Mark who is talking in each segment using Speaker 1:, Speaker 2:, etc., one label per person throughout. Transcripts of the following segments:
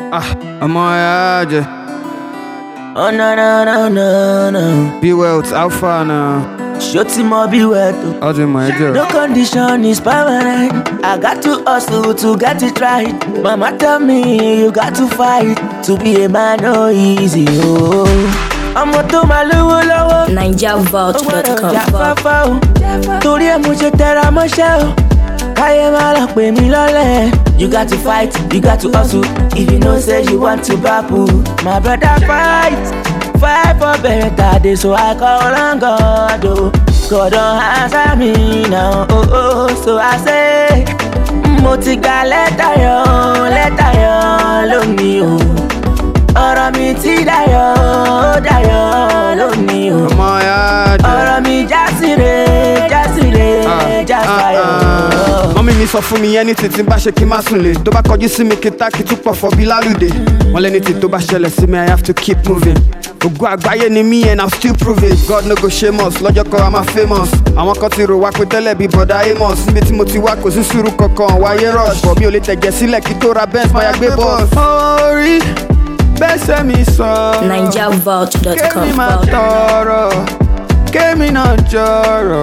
Speaker 1: ọmọ ẹ̀yà jẹ.
Speaker 2: Oh no no no no no.
Speaker 1: Be well, it's alpha now.
Speaker 2: Shorty more be well too.
Speaker 1: Ọdún mọ̀ ẹjọ́.
Speaker 2: No condition is permanent. I got to hustle to get it right. Mama tell me you got to fight. To be a man no easy oh. Ọmọ tó máa lówó lọ́wọ́.
Speaker 3: NigerVault.com.
Speaker 2: Torí ẹ̀ mo ṣe tẹra mọ́ṣẹ́ o. Káyé máa lọ pè mí lọ́lẹ̀. You got to fight, you got to hustle. If you know say you want to babble, my brother fight for better days. So I call on God, oh. God don't answer me now, oh oh. So I say, mo ti gba lẹ́tà yọ lónìí o. Ọ̀rọ̀ mi ti dayọ̀ lónìí o.
Speaker 1: Ọmọ ẹ̀yà jẹ.
Speaker 2: Ọ̀rọ̀ mi jásire jásayọ̀.
Speaker 1: Mọ́mí mi sọ fún mi anything tí n bá ṣe kí n má sùn lè. Tó bá kọjú sí mi kí táàkì tún pọ̀ fọ́ bí lálùdé. Wọ́n lẹ́ni tí tó bá ṣẹlẹ̀ sí mi, I have to keep moving. Ògo àgbáyé ni mí and I'm still proving. God no go shame us, lọ́jọ́ kan a máa famous. Àwọn kan ti rò wá pé tẹ́lẹ̀ bí bọ̀dá Amos. Níbi tí mo ti wá kò sí sùúrù kankan, wáyé rush. Bọ̀ mi ò lè tẹ̀jẹ̀ sílẹ̀ kí tó ra Benz máa ya gbé bọ́ọ̀s. Orí bẹ́sẹ̀ mi sọ.
Speaker 3: NigerVault.com.
Speaker 1: Kémi máa tọrọ, kémi náà jọrọ.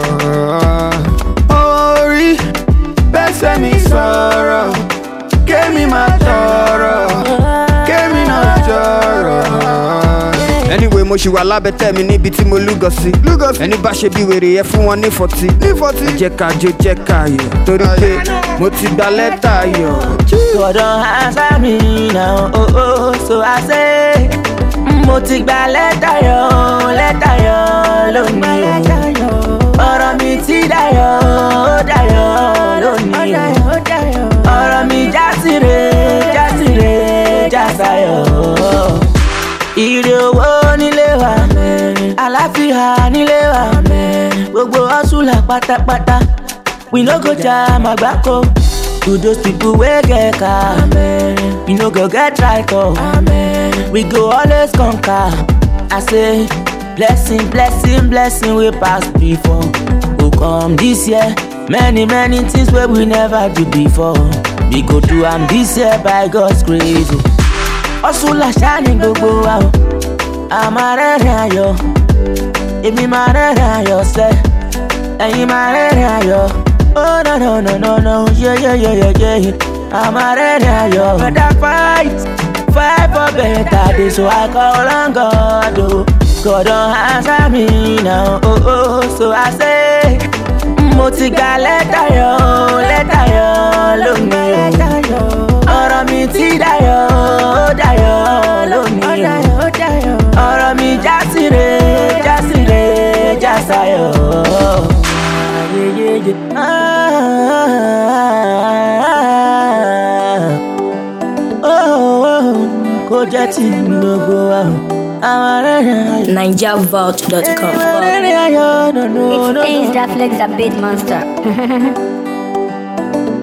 Speaker 1: Orí bẹ́sẹ̀ mi sọ̀rọ̀, kémi máa tọrọ, kémi náà jọrọ. Anyway, mo ṣì wà lábẹ́tẹ̀ mi níbi tí mo lúgọ sí. Ẹni bá ṣe bí wèrè yẹ fún wọn ní 40. Jẹ́ ká jó jẹ́ ká yọ̀, torí pé mo ti gba lẹ́tà yọ̀.
Speaker 2: God don't answer me now, oh oh. So I say, mo ti gba lẹ́tà yọ lónìí o. Ọ̀rọ̀ mi ti dayọ̀ lónìí o. Ọ̀rọ̀ mi jásire jásayọ̀. Ire owó nílé wa, àlàáfíà nílé wa, gbogbo hustler pátápátá. We no go jam àgbákò. To those people wey get car, we no go get right oh. We go always conquer. I say, blessing we pass before. Go come this year, many things wey we never do before. We go do am this year by God's grace oh. Hustle àṣà ni gbogbo wa o. A máa rẹ́rìn ayọ̀, èmi máa rẹ́rìn ayọ̀ sẹ́, ẹ̀yin máa rẹ́rìn ayọ̀. Oh no, yeah. I'm a ready, yo. But I fight for better days. So I call on God, oh. God don't answer me now, oh oh. So I say, mo ti gba lẹ́tà yọ lónìí o. Ọ̀rọ̀ mi ti dayọ̀ lónìí o. Ọ̀rọ̀ mi jásire jásayọ̀. Kò jẹ́ tí gbogbo wa
Speaker 3: NigerVault.com.
Speaker 4: It's Ace that flex a bit monster.